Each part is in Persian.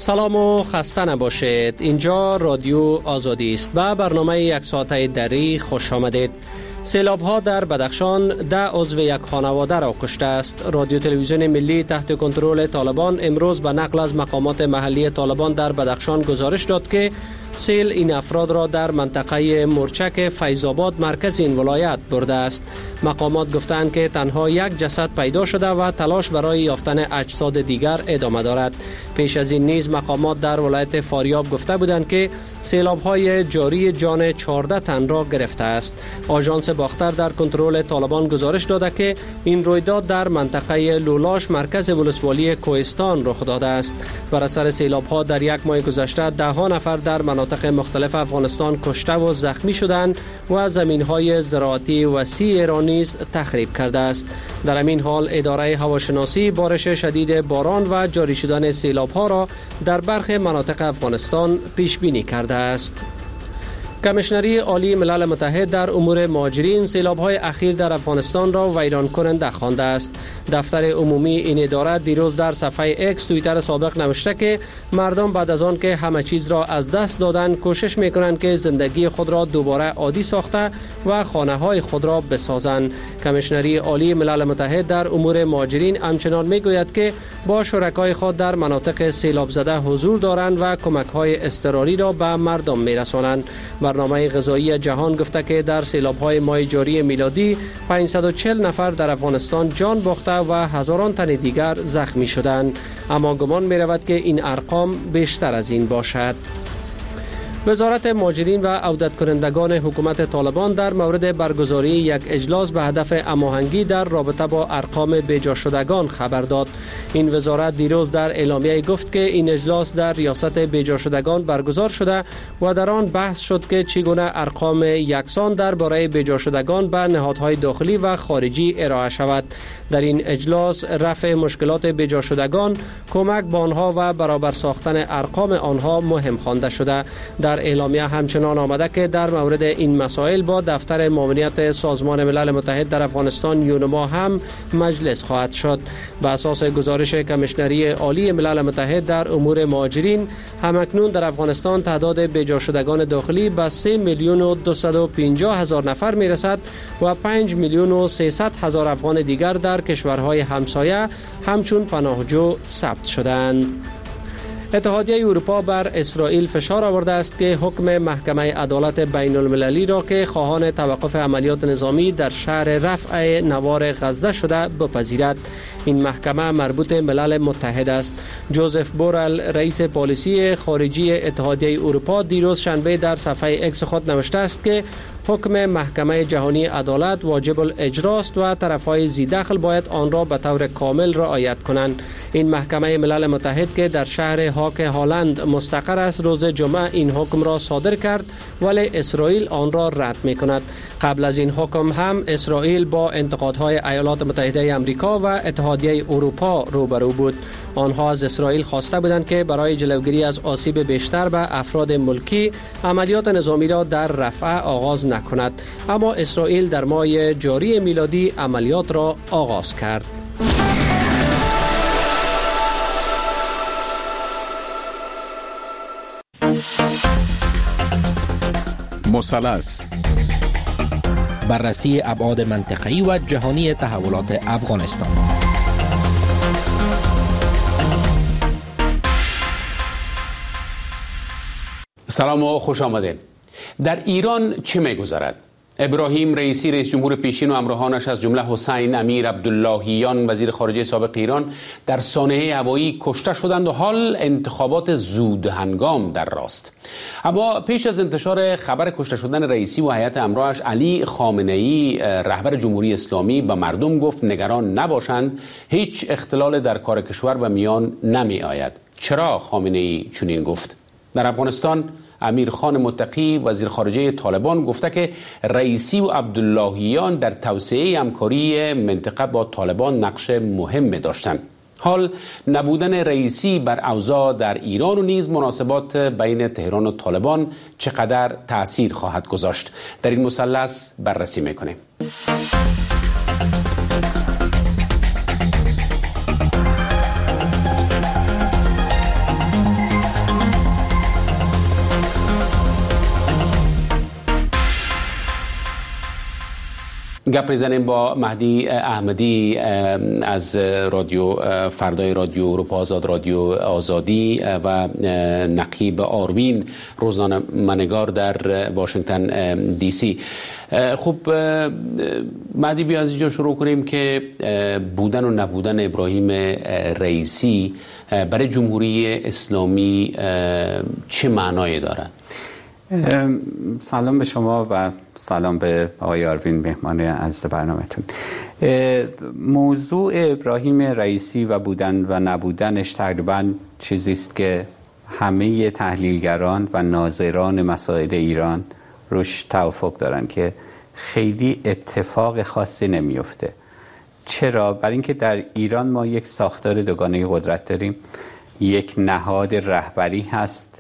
سلام و خسته نباشید. اینجا رادیو آزادی است. به برنامه یک ساعته دری خوش آمدید. سیلاب ها در بدخشان 10 عضو یک خانواده را کشته است. رادیو تلویزیون ملی تحت کنترل طالبان امروز به نقل از مقامات محلی طالبان در بدخشان گزارش داد که سیل این افراد را در منطقه مرچک فیض‌آباد مرکز این ولایت برده است. مقامات گفتند که تنها یک جسد پیدا شده و تلاش برای یافتن اجساد دیگر ادامه دارد. پیش از این نیز مقامات در ولایت فاریاب گفته بودند که سیلاب‌های جاری جان 14 تن را گرفته است. آژانس باختر در کنترل طالبان گزارش داده که این رویداد در منطقه لولاش مرکز ولسوالی کوهستان رخ داده است. بر اثر سیلاب‌ها در یک ماه گذشته 10 نفر در مناطق مختلف افغانستان کشته و زخمی شدند و زمین‌های زراعتی وسیع را نیز تخریب کرده است. در همین حال اداره هواشناسی بارش شدید باران و جاری شدن سیلاب‌ها را در برخی مناطق افغانستان پیش بینی کرده است. کمیشنری عالی ملل متحد در امور مهاجرین سیلاب‌های اخیر در افغانستان را ویران کننده خوانده است. دفتر عمومی این اداره دیروز در صفحه اکس توییتر سابق نوشته که مردم بعد از آن که همه چیز را از دست دادند کوشش می‌کنند که زندگی خود را دوباره عادی ساخته و خانه‌های خود را بسازند. کمیشنری عالی ملل متحد در امور مهاجرین همچنان می‌گوید که با شرکای خود در مناطق سیلاب زده حضور دارند و کمک‌های اضطراری را به مردم می‌رسانند. برنامه غذایی جهان گفته که در سیلاب‌های ماه جاری میلادی 540 نفر در افغانستان جان باخته و هزاران تن دیگر زخمی شدند، اما گمان می‌رود که این ارقام بیشتر از این باشد. وزارت مهاجرین و عودت کنندگان حکومت طالبان در مورد برگزاری یک اجلاس به هدف هماهنگی در رابطه با ارقام بیجا شدگان خبر داد. این وزارت دیروز در اعلامیه گفت که این اجلاس در ریاست بیجا شدگان برگزار شده و در آن بحث شد که چگونه ارقام یکسان درباره بیجا شدگان به نهادهای داخلی و خارجی ارائه شود. در این اجلاس رفع مشکلات بیجا شدگان، کمک به آنها و برابر ساختن ارقام آنها مهم خوانده شده. در اعلامیه همچنان آمده که در مورد این مسائل با دفتر معاونیت سازمان ملل متحد در افغانستان یونما هم مجلس خواهد شد. به اساس گزارش کمیشنری عالی ملل متحد در امور مهاجرین، همکنون در افغانستان تعداد بیجا شدگان داخلی به 3,250,000 نفر میرسد و 5,300,000 افغان دیگر در کشورهای همسایه همچون پناهجو ثبت شدند. اتحادیه اروپا بر اسرائیل فشار آورده است که حکم محکمه عدالت بین المللی را که خواهان توقف عملیات نظامی در شهر رفع نوار غزه شده بپذیرد. این محکمه مربوط ملل متحد است. جوزف بورل رئیس پالیسی خارجی اتحادیه اروپا دیروز شنبه در صفحه اکس خود نوشته است که حکم محکمه جهانی عدالت واجب الاجرا است و طرفهای ذی دخل باید آن را به طور کامل رعایت کنند. این محکمه ملل متحد که در شهر هاگ هالند مستقر است روز جمعه این حکم را صادر کرد، ولی اسرائیل آن را رد می‌کند. قبل از این حکم هم اسرائیل با انتقادهای ایالات متحده آمریکا و اتحادیه اروپا روبرو بود. آنها از اسرائیل خواسته بودند که برای جلوگیری از آسیب بیشتر به افراد ملکی عملیات نظامی را در رفح آغاز نکند، اما اسرائیل در ماه جاری میلادی عملیات را آغاز کرد. مثلث بررسی ابعاد منطقه‌ای و جهانی تحولات افغانستان. سلام و خوش آمدید. در ایران چه می‌گذرد؟ ابراهیم رئیسی رئیس جمهور پیشین و همراهانش از جمله حسین امیر عبداللهیان وزیر خارجه سابق ایران در سانحه هوایی کشته شدند و حال انتخابات زود هنگام در راست. اما پیش از انتشار خبر کشته شدن رئیسی و هیئت همراهش، علی خامنه‌ای رهبر جمهوری اسلامی به مردم گفت نگران نباشند، هیچ اختلال در کار کشور به میان نمی آید. چرا خامنه‌ای چنین گفت؟ در افغانستان امیرخان متقی وزیر خارجه طالبان گفته که رئیسی و عبداللهیان در توسعه همکاری منطقه با طالبان نقش مهمی داشتند. حال نبودن رئیسی بر اوضاع در ایران و نیز مناسبات بین تهران و طالبان چقدر تأثیر خواهد گذاشت؟ در این مثلث بررسی میکنیم. گپ میزنیم با مهدی احمدی از فردای رادیو اروپا آزاد، رادیو آزادی و نقیب آروین، روزنامه‌نگار در واشنگتن دی سی. خب مهدی، بیا از اینجا شروع کنیم که بودن و نبودن ابراهیم رئیسی برای جمهوری اسلامی چه معنایی دارد؟ سلام به شما و سلام به آقای آروین، مهمان عزیز برنامه‌تون. موضوع ابراهیم رئیسی و بودن و نبودنش تقریباً چیزی است که همه تحلیلگران و ناظران مسائل ایران روش توافق دارن که خیلی اتفاق خاصی نمیفته. چرا؟ برای اینکه در ایران ما یک ساختار دوگانه قدرت داریم. یک نهاد رهبری هست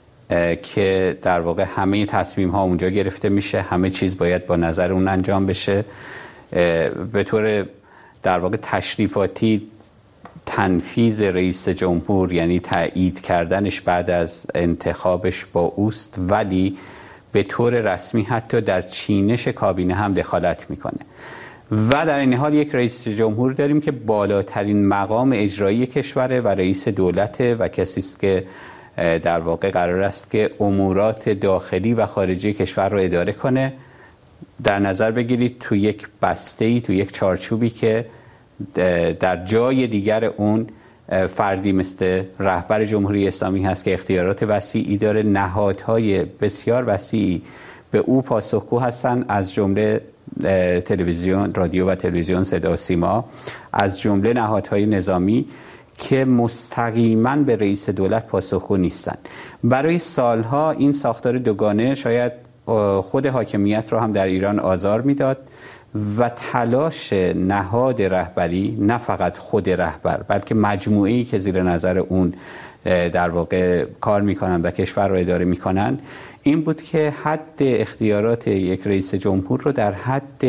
که در واقع همه تصمیم ها اونجا گرفته میشه، همه چیز باید با نظر اون انجام بشه. به طور در واقع تشریفاتی تنفیذ رئیس جمهور یعنی تایید کردنش بعد از انتخابش با اوست، ولی به طور رسمی حتی در چینش کابینه هم دخالت میکنه. و در این حال یک رئیس جمهور داریم که بالاترین مقام اجرایی کشوره و رئیس دولته و کسی است که در واقع قرار است که امورات داخلی و خارجی کشور رو اداره کنه. در نظر بگیرید تو یک بسته‌ای، تو یک چارچوبی که در جای دیگر اون فردی مثل رهبر جمهوری اسلامی هست که اختیارات وسیعی داره، نهادهای بسیار وسیعی به او پاسخگو هستن، از جمله تلویزیون، رادیو و تلویزیون، صدا و سیما، از جمله نهادهای نظامی که مستقیما به رئیس دولت پاسخگو نیستن. برای سالها این ساختار دوگانه شاید خود حاکمیت رو هم در ایران آزار میداد و تلاش نهاد رهبری، نه فقط خود رهبر بلکه مجموعه‌ای که زیر نظر اون در واقع کار میکنن و کشور رو اداره میکنن، این بود که حد اختیارات یک رئیس جمهور رو در حد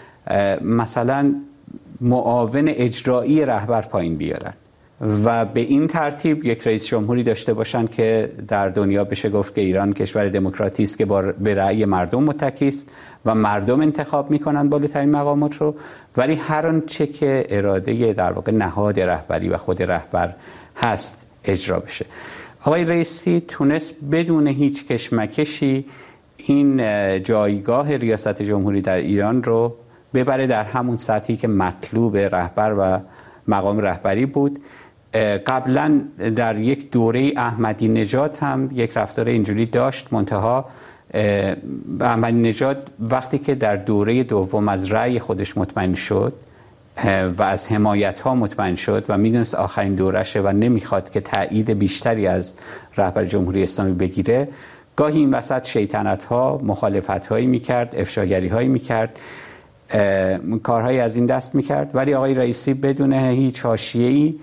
مثلا معاون اجرایی رهبر پایین بیارن و به این ترتیب یک رئیس جمهوری داشته باشن که در دنیا بشه گفت که ایران کشور دموکراتی است که به رأی مردم متکی است و مردم انتخاب میکنن بالاترین مقامات رو، ولی هر آنچه که اراده در واقع نهاد رهبری و خود رهبر هست اجرا بشه. آقای رئیسی تونست بدون هیچ کشمکشی این جایگاه ریاست جمهوری در ایران رو ببره در همون سطحی که مطلوب رهبر و مقام رهبری بود. قبلا در یک دوره احمدی نژاد هم یک رفتار اینجوری داشت، منتها احمدی نژاد وقتی که در دوره دوم از رأی خودش مطمئن شد و از حمایت‌ها مطمئن شد و میدونست آخرین دورشه و نمیخواد که تایید بیشتری از رهبر جمهوری اسلامی بگیره، گاهی این وسط شیطنت‌ها، مخالفت‌هایی میکرد، افشاگری‌هایی میکرد، کارهایی از این دست میکرد، ولی آقای رئیسی بدون هیچ حاشیه‌ای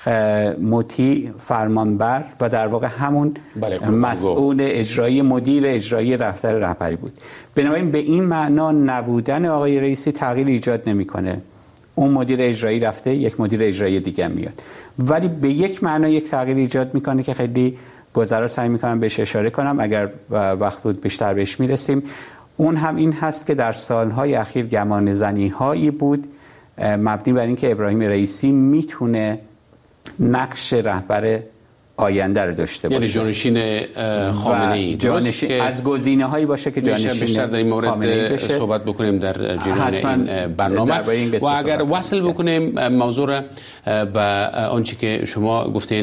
مطیع، فرمانبر و در واقع همون مسئول اجرایی، مدیر اجرایی دفتر رهبری بود. بنابراین به این معنا نبودن آقای رئیسی تغییر ایجاد نمیکنه. اون مدیر اجرایی رفته، یک مدیر اجرایی دیگه میاد، ولی به یک معنا یک تغییر ایجاد میکنه که خیلی گذرا سعی میکنم بهش اشاره کنم، اگر وقت بود بیشتر بهش میرسیم. اون هم این هست که در سالهای اخیر گمانه‌زنی هایی بود مبنی بر اینکه ابراهیم رئیسی میتونه نقش رهبر آینده رو داشته باشه، یعنی جانشین خامنه‌ای، جانشین از گزینه‌هایی باشه که جانشین بیشتر در این مورد صحبت بکنیم در جریان این برنامه و اگر وصل بکنیم موضوع را به آنچه که شما گفتین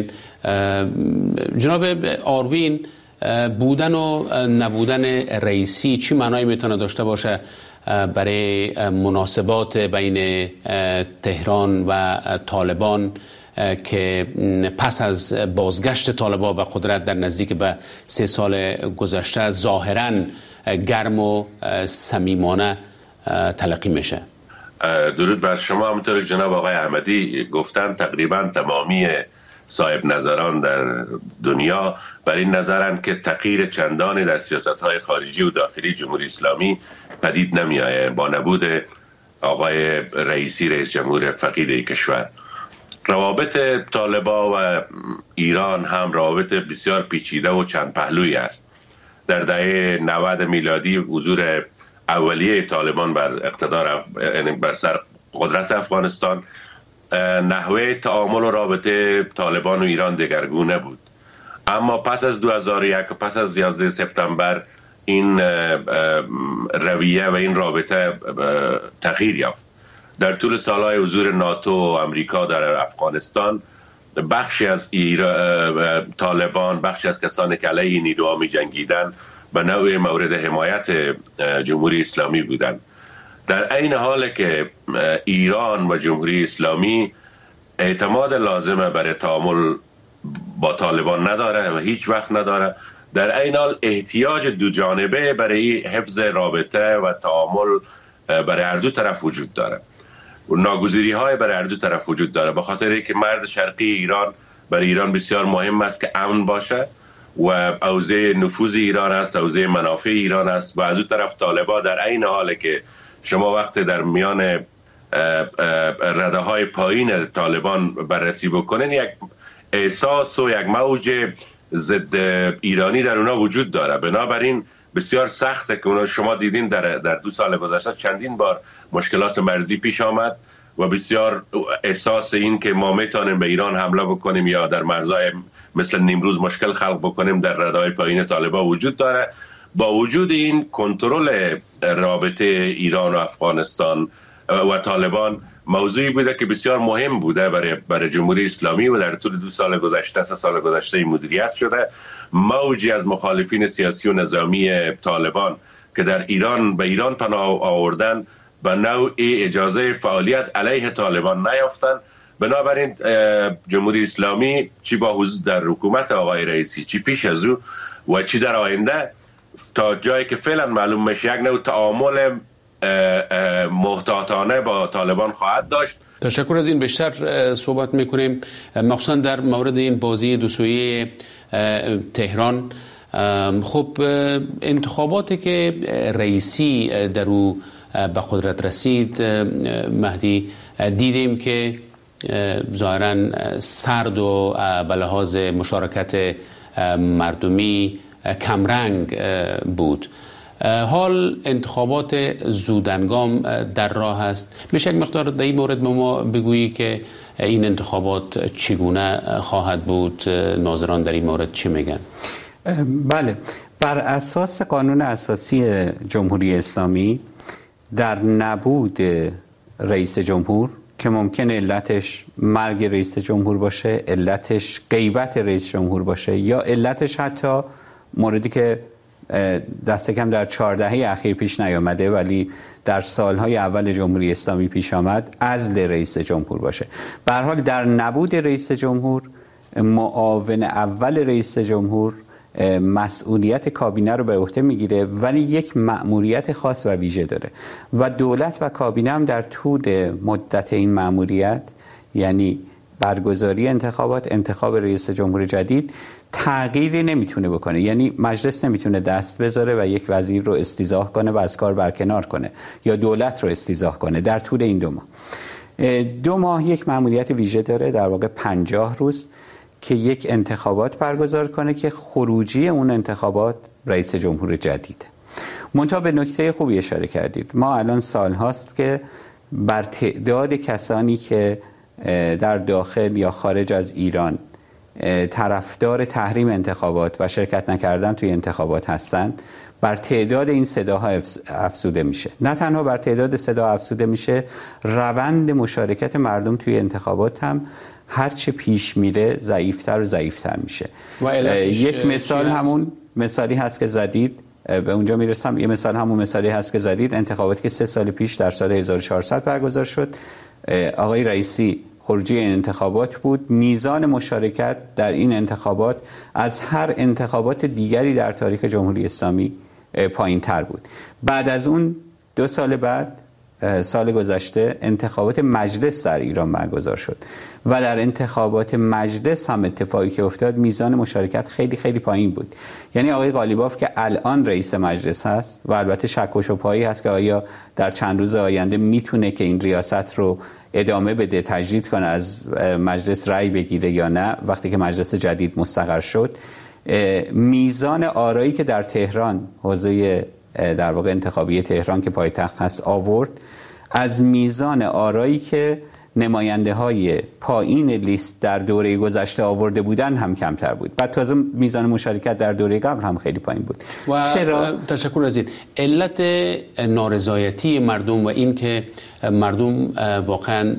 جناب آروین، بودن و نبودن رئیسی چی معنایی میتونه داشته باشه برای مناسبات بین تهران و طالبان که پس از بازگشت طالبان به قدرت در نزدیک به 3 سال گذشته ظاهراً گرم و صمیمانه تلقی میشه؟ درود بر شما. همونطور که جناب آقای احمدی گفتن تقریبا تمامی صاحب نظران در دنیا بر این نظرند که تغییر چندانی در سیاست‌های خارجی و داخلی جمهوری اسلامی پدید نمی‌آید با نبود آقای رئیسی، رئیس جمهور فقید کشور. روابط طالبان و ایران هم روابط بسیار پیچیده و چند پهلویی است. در دهه 90 میلادی حضور اولیه طالبان بر اقتدار بر سر قدرت افغانستان، نحوه تعامل و رابطه طالبان و ایران دگرگونه بود. اما پس از 2001 و پس از 11 سپتامبر این رویه و این رابطه تغییر یافت. در طول سالهای حضور ناتو و امریکا در افغانستان، بخشی از طالبان، بخشی از کسانی که علیه نیروها می جنگیدن به نوع مورد حمایت جمهوری اسلامی بودند. در عین حال که ایران و جمهوری اسلامی اعتماد لازمه برای تعامل با طالبان نداره و هیچ وقت نداره، در عین حال احتیاج دو جانبه برای حفظ رابطه و تعامل برای هر دو طرف وجود داره و ناگزیری های برای هر دو طرف وجود داره، به خاطر اینکه مرز شرقی ایران برای ایران بسیار مهم است که امن باشه و حوزه نفوذ ایران است، حوزه منافع ایران است، و از اون طرف طالبان در عین حاله که شما وقت در میان رده های پایین طالبان بررسی بکنین، یک احساس و یک موج ضد ایرانی در اونا وجود داره. بنابراین بسیار سخته که اونا، شما دیدین در 2 سال گذشته چندین بار مشکلات مرزی پیش آمد و بسیار احساس این که ما میتونیم به ایران حمله بکنیم یا در مرزهای مثل نیمروز مشکل خلق بکنیم در رده‌های پایین طالبان وجود داره. با وجود این، کنترل رابطه ایران و افغانستان و طالبان موضوعی بوده که بسیار مهم بوده برای جمهوری اسلامی و در طول 2 سال گذشته، 3 سال گذشته مدیریت شده. موجی از مخالفین سیاسی و نظامی طالبان که در ایران به ایران پناه آوردن به نوعی اجازه فعالیت علیه طالبان نیافتن. بنابراین جمهوری اسلامی چی با حضور در حکومت آقای رئیسی، چی پیش از او و چی در آینده، تا جایی که فعلا معلوم میشه یک نوع تعامل محتاطانه با طالبان خواهد داشت. تشکر از این. بیشتر صحبت میکنیم مخصوصا در مورد این بازی دو سویه تهران. خب انتخاباتی که رئیسی در او به قدرت رسید، مهدی، دیدیم که ظاهرا سرد و به لحاظ مشارکت مردمی کمرنگ بود. حال انتخابات زودهنگام در راه است. میشه یک مقدار در این مورد به ما بگویی که این انتخابات چگونه خواهد بود؟ ناظران در این مورد چی میگن؟ بله، بر اساس قانون اساسی جمهوری اسلامی در نبود رئیس جمهور که ممکنه علتش مرگ رئیس جمهور باشه، علتش غیبت رئیس جمهور باشه، یا علتش حتی موردی که دست کم در 4 دهه اخیر پیش نیامده ولی در سالهای اول جمهوری اسلامی پیش آمد، عزل رئیس جمهور باشه. به هر حال در نبود رئیس جمهور، معاون اول رئیس جمهور مسئولیت کابینه رو به عهده میگیره، ولی یک مأموریت خاص و ویژه داره و دولت و کابینه هم در طول مدت این مأموریت، یعنی برگزاری انتخابات، انتخاب رئیس جمهور جدید، تغییری نمیتونه بکنه. یعنی مجلس نمیتونه دست بذاره و یک وزیر رو استیضاح کنه و از کار برکنار کنه یا دولت رو استیضاح کنه در طول این 2 ماه. 2 ماه یک مأموریت ویژه داره، در واقع 50 روز، که یک انتخابات برگزار کنه که خروجی اون انتخابات رئیس جمهور جدید. منتها به نکته خوبی اشاره کردید. ما الان سال هاست که بر تعداد کسانی که در داخل یا خارج از ایران طرفدار تحریم انتخابات و شرکت نکردن توی انتخابات هستند، بر تعداد این صداها افزوده میشه. نه تنها بر تعداد صدا افزوده میشه، روند مشارکت مردم توی انتخابات هم هرچه پیش میره ضعیفتر و ضعیفتر میشه. یک مثال همون مثالی هست که زدید، به اونجا میرسم. یه مثال همون مثالی هست که زدید، انتخاباتی که 3 سال پیش در سال 1400 برگزار شد، آقای رئیسی خروجی این انتخابات بود. میزان مشارکت در این انتخابات از هر انتخابات دیگری در تاریخ جمهوری اسلامی پایین تر بود. بعد از اون 2 سال بعد، سال گذشته، انتخابات مجلس در ایران برگزار شد و در انتخابات مجلس هم اتفاقی که افتاد، میزان مشارکت خیلی خیلی پایین بود. یعنی آقای قالیباف که الان رئیس مجلس هست و البته شک و شبهه‌ای هست که آیا در چند روز آینده میتونه که این ریاست رو ادامه بده، تجدید کنه، از مجلس رأی بگیره یا نه، وقتی که مجلس جدید مستقر شد، میزان آرایی که در تهران حوزه در واقع انتخابی تهران که پایتخت هست آورد، از میزان آرایی که نماینده های پایین لیست در دوره گذشته آورده بودن هم کمتر بود. بعد تازه میزان مشارکت در دوره قبل هم خیلی پایین بود. و چرا؟ تشکر از این. علت نارضایتی مردم و این که مردم واقعا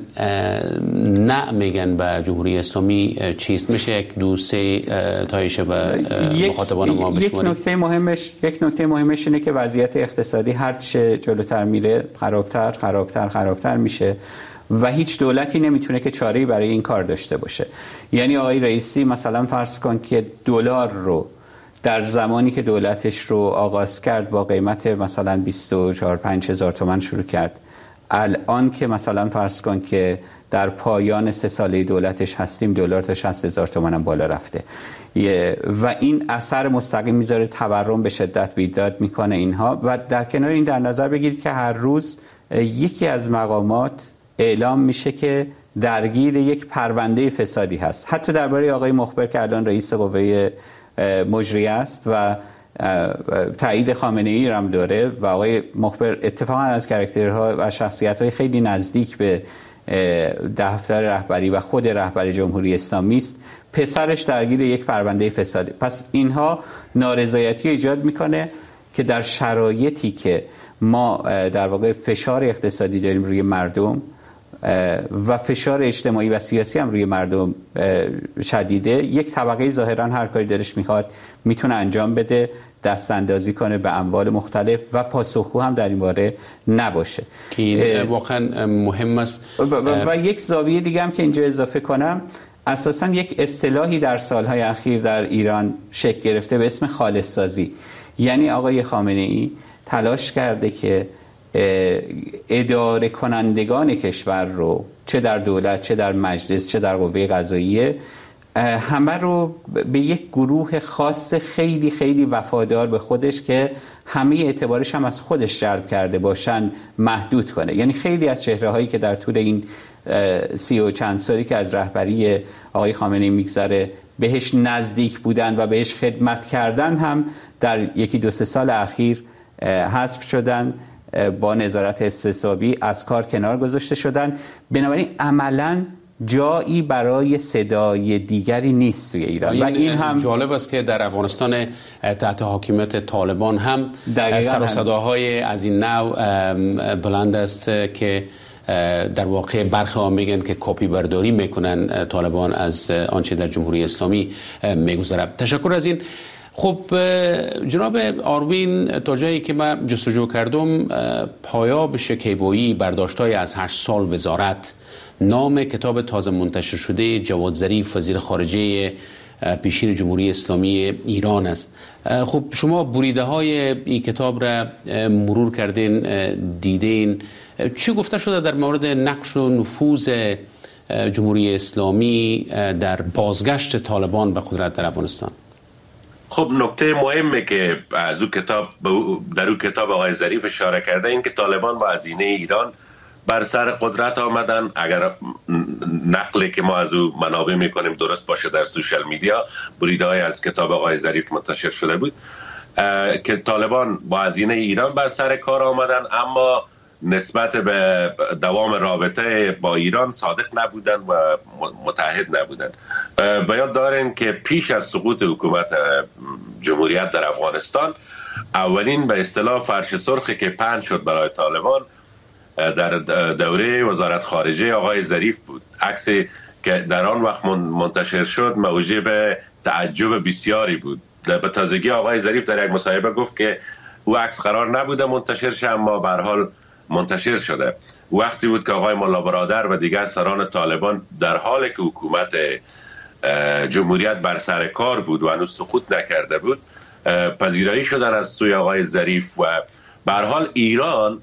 نه میگن به جمهوری اسلامی چیست؟ میشه یک دو سه تایشه و مخاطبان ما بشماریم؟ یک نکته مهمش اینه که وضعیت اقتصادی هرچه جلوتر میره خرابتر میشه و هیچ دولتی نمیتونه که چاره‌ای برای این کار داشته باشه. یعنی آقای رئیسی مثلا فرض کن که دلار رو در زمانی که دولتش رو آغاز کرد با قیمت مثلا 24-5 هزار تومان شروع کرد، الان که مثلا فرض کن که در پایان 3 ساله دولتش هستیم دلار تا 60,000 تومان هم بالا رفته و این اثر مستقیم میذاره، تورم به شدت بیداد میکنه اینها. و در کنار این در نظر بگیرید که هر روز یکی از مقامات اعلام میشه که درگیر یک پرونده فسادی هست، حتی درباره آقای مخبر که الان رئیس قوه مجریه است و تایید خامنه ای هم داره و آقای مخبر اتفاقا از کاراکترها و شخصیت‌های خیلی نزدیک به دفتر رهبری و خود رهبر جمهوری اسلامی است، پسرش درگیر یک پرونده فسادی. پس اینها نارضایتی ایجاد میکنه که در شرایطی که ما در واقع فشار اقتصادی داریم روی مردم و فشار اجتماعی و سیاسی هم روی مردم شدیده، یک طبقه ظاهرا هر کاری دلش میخواد میتونه انجام بده، دست اندازی کنه به اموال مختلف و پاسخگو هم در این باره نباشه که این واقعا مهم است. و یک زاویه دیگه هم که اینجا اضافه کنم، اساساً یک اصطلاحی در سالهای اخیر در ایران شکل گرفته به اسم خالص سازی. یعنی آقای خامنه ای تلاش کرده که اداره کنندگان کشور رو چه در دولت، چه در مجلس، چه در قوه قضاییه، همه رو به یک گروه خاص خیلی خیلی وفادار به خودش که همه اعتبارش هم از خودش جلب کرده باشن محدود کنه. یعنی خیلی از چهره هایی که در طول این 30 و چند سالی که از رهبری آقای خامنه ای میگذره بهش نزدیک بودن و بهش خدمت کردن هم در 1-2 سال اخیر حذف شدن، با نظارت حسابی از کار کنار گذاشته شدن. بنابراین عملاً جایی برای صدای دیگری نیست توی ایران. و این هم جالب است که در افغانستان تحت حاکمیت طالبان هم سر و صداهای از این نوع بلند است که در واقع برخی ها میگن که کپی برداری میکنن طالبان از آنچه در جمهوری اسلامی میگذرد. تشکر از این. خب جناب آروین، تا جایی که من جستجو کردم، پایاب شکیبایی برداشت‌های از 8 سال وزارت، نام کتاب تازه منتشر شده جواد ظریف وزیر خارجه پیشین جمهوری اسلامی ایران است. خب شما بریده های این کتاب را مرور کردین، دیدین، چی گفته شده در مورد نقش و نفوذ جمهوری اسلامی در بازگشت طالبان به قدرت در افغانستان؟ خب نکته مهمه که از اون کتاب در اون کتاب آقای ظریف اشاره کرده این که طالبان با هزینه ایران بر سر قدرت آمدن. اگر نقلی که ما از او منابع میکنیم درست باشه، در سوشال میدیا بریده‌ای از کتاب آقای ظریف منتشر شده بود که طالبان با هزینه ایران بر سر کار آمدن، اما نسبت به دوام رابطه با ایران صادق نبودن و متحد نبودن. به یاد دارین که پیش از سقوط حکومت جمهوریت در افغانستان، اولین به اصطلاح فرش سرخی که پهن شد برای طالبان در دوره وزارت خارجه آقای ظریف بود. عکسی که در آن وقت منتشر شد موجب تعجب بسیاری بود. به تازگی آقای ظریف در یک مصاحبه گفت که او عکس قرار نبوده منتشر شه، اما به هر حال منتشر شده. وقتی بود که آقای ملا برادر و دیگر سران طالبان در حالی که حکومت جمهوریت بر سر کار بود و هنوز سقوط نکرده بود پذیرایی شدن از سوی آقای ظریف. و به هر حال ایران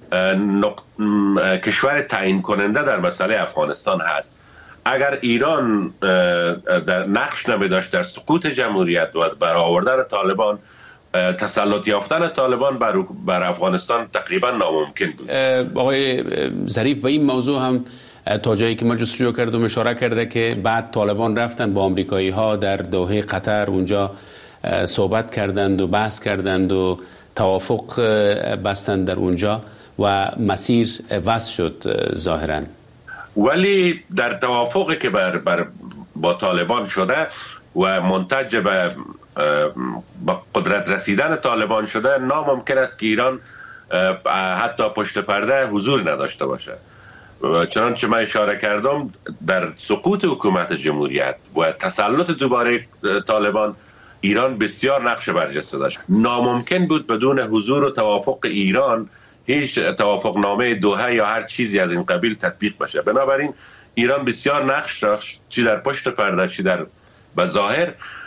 کشور تعیین کننده در مسئله افغانستان هست. اگر ایران در نقش نمی‌داشت در سقوط جمهوریت و برآوردن طالبان، تسلط یافتن طالبان بر افغانستان تقریبا ناممکن بود. آقای ظریف به این موضوع هم تا جایی که من جستجو کردم اشاره کرده که بعد طالبان رفتن با آمریکایی ها در دوحه قطر، اونجا صحبت کردند و بحث کردند و توافق بستند در اونجا و مسیر وصل شد ظاهراً. ولی در توافقی که با طالبان شده و منتج به قدرت رسیدن طالبان شده، ناممکن است که ایران حتی پشت پرده حضور نداشته باشه. چنانچه من اشاره کردم، در سقوط حکومت جمهوریت و تسلط دوباره طالبان، ایران بسیار نقش برجسته داشت. ناممکن بود بدون حضور و توافق ایران هیچ توافق نامه دوحه یا هر چیزی از این قبیل تطبیق بشه. بنابراین ایران بسیار نقش داشت، چی در پشت پرده چی در بظاهر،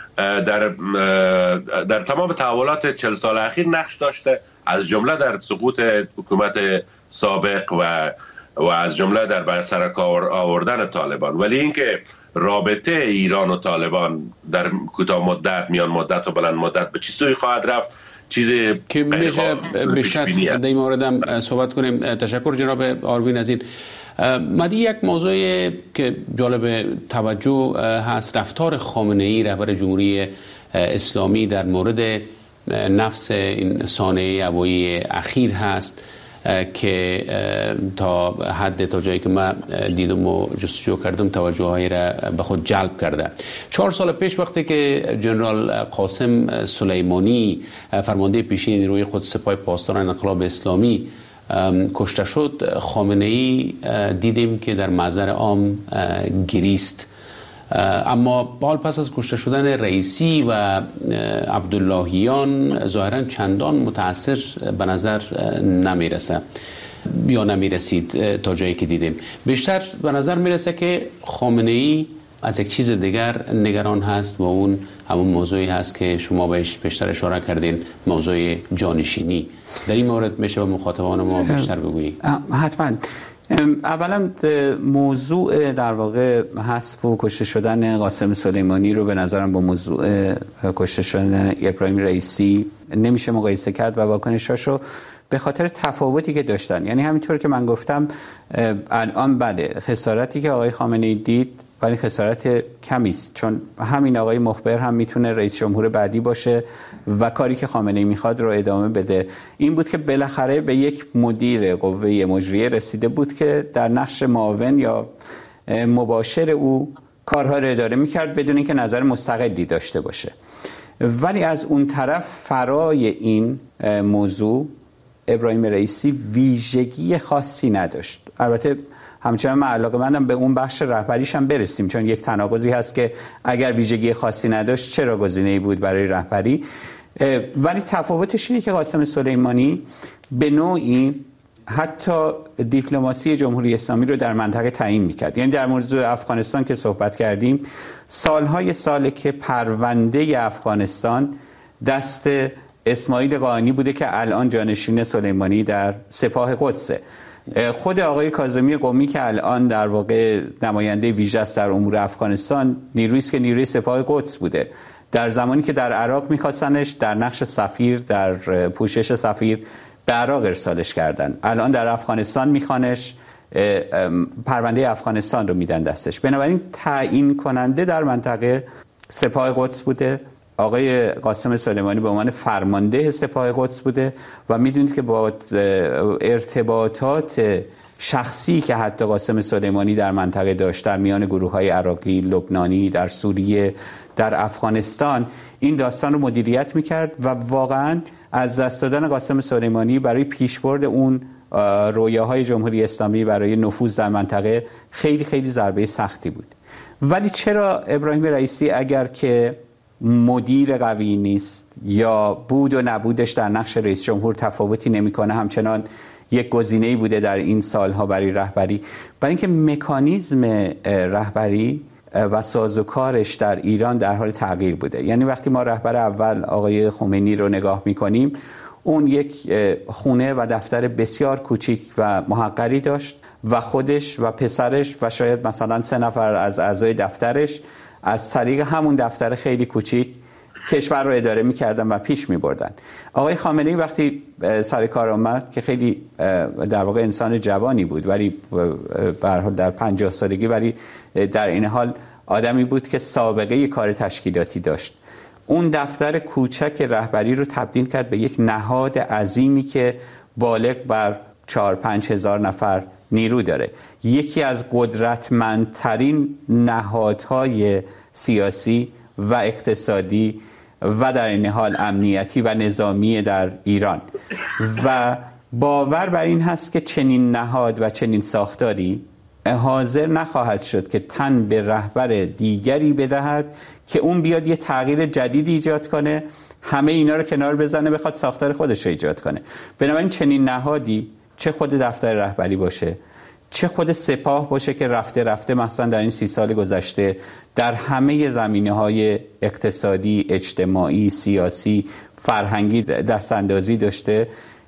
در تمام تحولات 40 سال اخیر نقش داشته، از جمله در سقوط حکومت سابق و از جمله در سر کار آوردن طالبان. ولی اینکه رابطه ایران و طالبان در کوتاه مدت، میان مدت و بلند مدت به چه سوی خواهد رفت، چیزی که میشه بیشتر در این موردم صحبت کنیم. تشکر جناب آروین از این. مدی یک موضوع که جالب توجه هست، رفتار خامنه‌ای رهبر جمهوری اسلامی در مورد نفس این سانحه هوایی اخیر هست که تا جایی که من دیدم و جستجو کردم توجه های را به خود جلب کرده. 4 سال پیش وقتی که جنرال قاسم سلیمانی فرمانده پیشین نیروی قدس سپاه پاسداران انقلاب اسلامی کشته شد، خامنه‌ای دیدیم که در محضر عام گریست. اما حال پس از کشته شدن رئیسی و عبداللهیان ظاهراً چندان متأثر به نظر نمیرسه یا نمیرسید تا جایی که دیدیم. بیشتر به نظر میرسه که خامنه‌ای از یک چیز دیگر نگران هست و اون همون موضوعی هست که شما بهش بیشتر اشاره کردین، موضوع جانشینی. در این مورد میشه به مخاطبان ما بیشتر بگویی؟ حتما. اولا موضوع در واقع حذف و کشته شدن قاسم سلیمانی رو به نظرم با موضوع کشته شدن ابراهیم رئیسی نمیشه مقایسه کرد و واکنشاشو به خاطر تفاوتی که داشتن. یعنی همینطور که من گفتم الان بله خسارتی که آقای خامنه‌ای دید ولی خسارت کمی است، چون همین آقای مخبر هم میتونه رئیس جمهور بعدی باشه و کاری که خامنه‌ای میخواد رو ادامه بده. این بود که بالاخره به یک مدیر قوه مجریه رسیده بود که در نقش معاون یا مباشر او کارها رو اداره میکرد بدون اینکه نظر مستقلی داشته باشه. ولی از اون طرف فرای این موضوع ابراهیم رئیسی ویژگی خاصی نداشت. البته همچنان من علاقه‌مندم به اون بخش رهبریش هم برسیم، چون یک تناقضی هست که اگر ویژگی خاصی نداشت چرا گزینه‌ای بود برای رهبری. ولی تفاوتش اینه که قاسم سلیمانی به نوعی حتی دیپلماسی جمهوری اسلامی رو در منطقه تعیین می‌کرد. یعنی در موضوع افغانستان که صحبت کردیم، سالهای ساله که پرونده افغانستان دست اسماعیل قائنی بوده که الان جانشین سلیمانی در سپاه قدسه. خود آقای کاظمی قمی که الان در واقع نماینده ویژه است در امور افغانستان، نیرویی است که نیروی سپاه قدس بوده. در زمانی که در عراق می‌خواستنش در نقش سفیر، در پوشش سفیر به عراق ارسالش کردن، الان در افغانستان میخوانش، پرونده افغانستان رو میدن دستش. بنابراین تعیین کننده در منطقه سپاه قدس بوده. آقای قاسم سلیمانی به عنوان فرمانده سپاه قدس بوده و میدونید که با ارتباطات شخصی که حتی قاسم سلیمانی در منطقه داشت در میان گروه‌های عراقی، لبنانی، در سوریه، در افغانستان، این داستان رو مدیریت میکرد و واقعاً از دست دادن قاسم سلیمانی برای پیشبرد اون رویاهای جمهوری اسلامی برای نفوذ در منطقه خیلی خیلی ضربه سختی بود. ولی چرا ابراهیم رئیسی اگر که مدیر قوی نیست یا بود و نبودش در نقش رئیس جمهور تفاوتی نمیکنه، همچنان یک گزینه‌ای بوده در این سالها برای رهبری، برای اینکه مکانیزم رهبری و سازوکارش در ایران در حال تغییر بوده. یعنی وقتی ما رهبر اول آقای خمینی رو نگاه میکنیم، اون یک خونه و دفتر بسیار کوچیک و محقری داشت و خودش و پسرش و شاید مثلا 3 نفر از اعضای دفترش از طریق همون دفتر خیلی کوچیک کشور رو اداره می‌کردن و پیش می‌بردن. آقای خامنه‌ای وقتی سر کار آمد که خیلی در واقع انسان جوانی بود، ولی به هر حال در 50 سالگی، ولی در این حال آدمی بود که سابقه کار تشکیلاتی داشت. اون دفتر کوچک رهبری رو تبدیل کرد به یک نهاد عظیمی که بالغ بر 4-5 هزار نفر نیرو داره. یکی از قدرتمندترین نهادهای سیاسی و اقتصادی و در این حال امنیتی و نظامی در ایران، و باور بر این هست که چنین نهاد و چنین ساختاری حاضر نخواهد شد که تن به رهبر دیگری بدهد که اون بیاد یه تغییر جدید ایجاد کنه، همه اینا رو کنار بزنه، بخواد ساختار خودش رو ایجاد کنه. بنابراین چنین نهادی، چه خود دفتر رهبری باشه، چه خود سپاه باشه که رفته مثلا در این 30 سال گذشته در همه زمینه‌های اقتصادی، اجتماعی، سیاسی، فرهنگی دستاندازی داشته،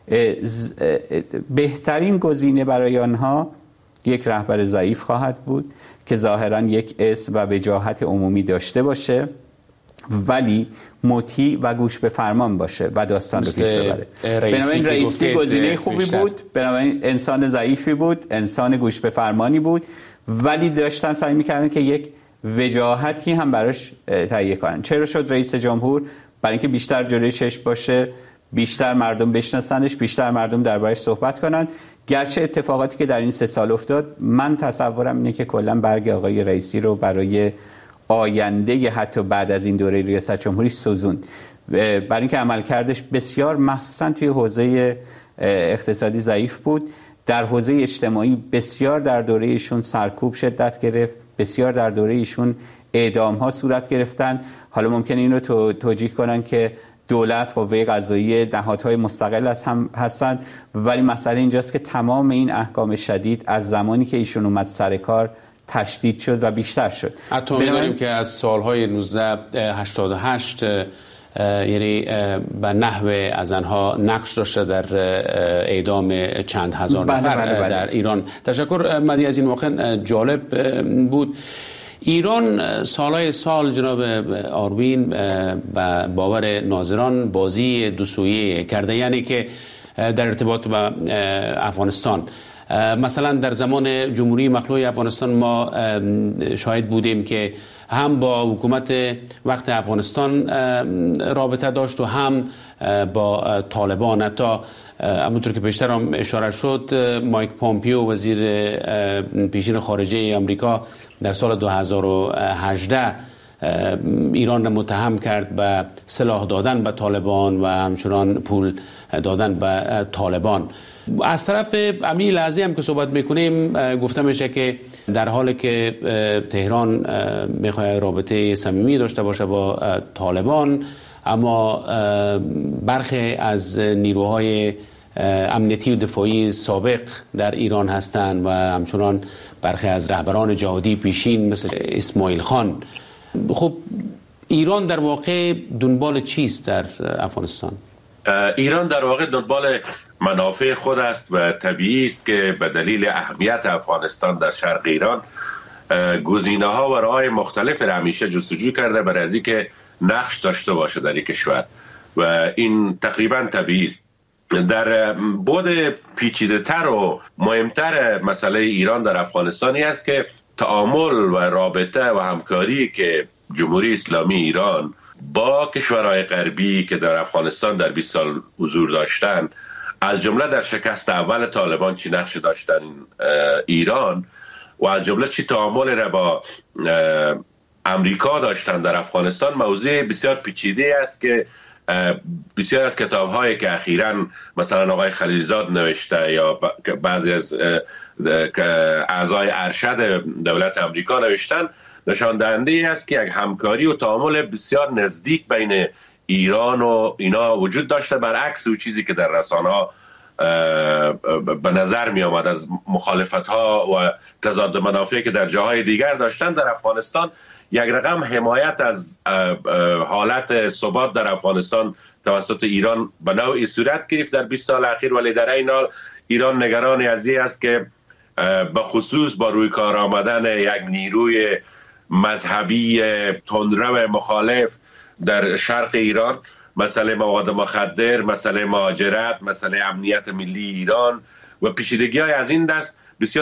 بهترین گزینه برای آنها یک رهبر ضعیف خواهد بود که ظاهراً یک اسم و وجاهت عمومی داشته باشه ولی مطیع و گوش به فرمان باشه و داستان رو پیش ببره. بنابراین رئیسی گزینه خوبی بود، بنابراین انسان ضعیفی بود، انسان گوش به فرمانی بود، ولی داشتن سعی می‌کردن که یک وجاهتی هم براش تهیه کنن. چرا شد رئیس جمهور؟ برای اینکه بیشتر جلوی چشم باشه، بیشتر مردم بشناسنش، بیشتر مردم دربارش صحبت کنن. گرچه اتفاقاتی که در این 3 سال افتاد، من تصورم اینه که کلا برگ آقای رئیسی رو برای آینده حتی بعد از این دوره ریاست جمهوری سوزوند، برای اینکه عملکردش بسیار مخصوصا توی حوزه اقتصادی ضعیف بود. در حوزه اجتماعی بسیار در دوره ایشون سرکوب شدت گرفت، بسیار در دوره ایشون اعدام ها صورت گرفتن. حالا ممکنه این رو توجیه کنن که دولت، قوه قضاییه، نهادهای مستقل هستن، ولی مسئله اینجاست که تمام این احکام شدید از زمانی که ایشون اومد سر کار تشدید شد و بیشتر شد. حتی می‌دونیم که از سالهای 1988 یعنی به نحو از آنها نقش داشته در اعدام چند هزار نفر در ایران. تشکر مدی از این واقعا جالب بود. ایران سالهای سال جناب آروین به باور ناظران بازی دو سویه کرده، یعنی که در ارتباط با افغانستان مثلا در زمان جمهوری مخلوع افغانستان ما شاهد بودیم که هم با حکومت وقت افغانستان رابطه داشت و هم با طالبان. حتی همونطور که پیشتر هم اشاره شد، مایک پامپیو وزیر پیشین خارجه آمریکا در سال 2018 ایران را متهم کرد به سلاح دادن به طالبان و همچنان پول دادن به طالبان. از طرف امیر لحظه هم که صحبت میکنیم گفته میشه که در حالی که تهران میخواد رابطه صمیمی داشته باشه با طالبان، اما برخی از نیروهای امنیتی و دفاعی سابق در ایران هستند و همچنان برخی از رهبران جهادی پیشین مثل اسماعیل خان. خب ایران در واقع دنبال چیست در افغانستان؟ ایران در واقع دنبال منافع خود است و طبیعی است که به دلیل اهمیت افغانستان در شرق ایران گزینه‌ها و راه‌های مختلف را همیشه جستجو کرده برای از اینکه نقش داشته باشه در این کشور و این تقریبا طبیعی است. در بعد پیچیده‌تر و مهمتر مسئله ایران در افغانستانی است که تعامل و رابطه و همکاری که جمهوری اسلامی ایران با کشورهای غربی که در افغانستان در 20 سال حضور داشتن، از جمله در شکست اول طالبان چی نقش داشتن ایران و از جمله چی تعامل را با امریکا داشتن در افغانستان، موضوع بسیار پیچیده است که بسیار از کتاب‌هایی که اخیراً مثلا آقای خلیلزاد نوشته یا بعضی از اعضای ارشد دولت امریکا نوشتن، نشان دهنده است که یک همکاری و تعامل بسیار نزدیک بین ایران و اینا وجود داشته، برعکس اون چیزی که در رسانه‌ها به نظر می آمد از مخالفت‌ها و تضاد منافعی که در جاهای دیگر داشتن. در افغانستان یک رقم حمایت از حالت ثبات در افغانستان توسط ایران به نوعی صورت گرفت در 20 سال اخیر، ولی در این حال ایران نگران از این است که به خصوص با روی کار آمدن یک نیروی مذهبی تندرو مخالف در شرق ایران، مسئله مواد مخدر، مسئله مهاجرت، مسئله امنیت ملی ایران و پیچیدگی‌های از این دست